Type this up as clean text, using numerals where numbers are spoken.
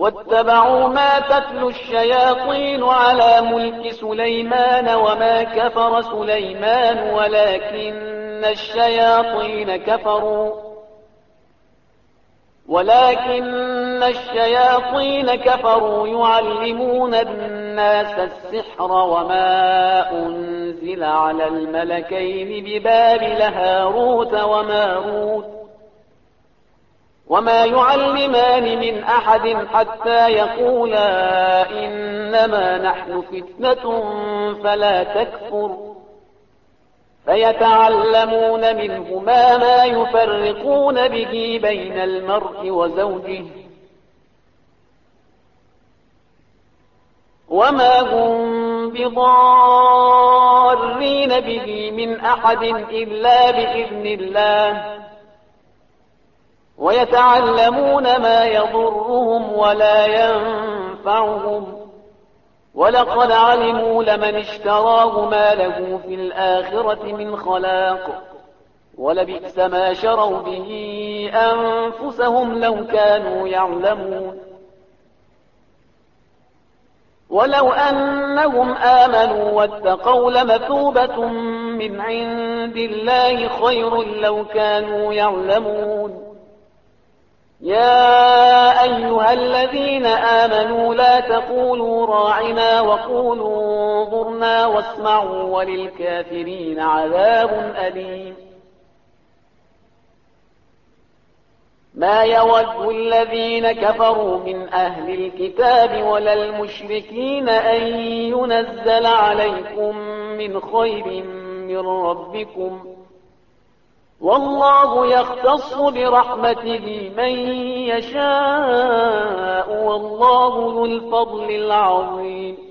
واتبعوا ما تتلو الشياطين على ملك سليمان وما كفر سليمان ولكن الشياطين كفروا يعلمون الناس السحر وما أنزل على الملكين ببابل هاروت وماروت وما يعلمان من أحد حتى يقولا إنما نحن فتنة فلا تكفر فيتعلمون منهما ما يفرقون به بين المرء وزوجه وما هم بضارين به من أحد إلا بإذن الله ويتعلمون ما يضرهم ولا ينفعهم ولقد علموا لمن اشتراه ما له في الآخرة من خلاق ولبئس ما شروا به أنفسهم لو كانوا يعلمون ولو أنهم آمنوا واتقوا لمثوبة من عند الله خير لو كانوا يعلمون يا أيها الذين آمنوا لا تقولوا راعنا وقولوا انظرنا واسمعوا وللكافرين عذاب أليم ما يود الذين كفروا من أهل الكتاب ولا المشركين أن ينزل عليكم من خير من ربكم والله يختص برحمته من يشاء والله ذو الفضل العظيم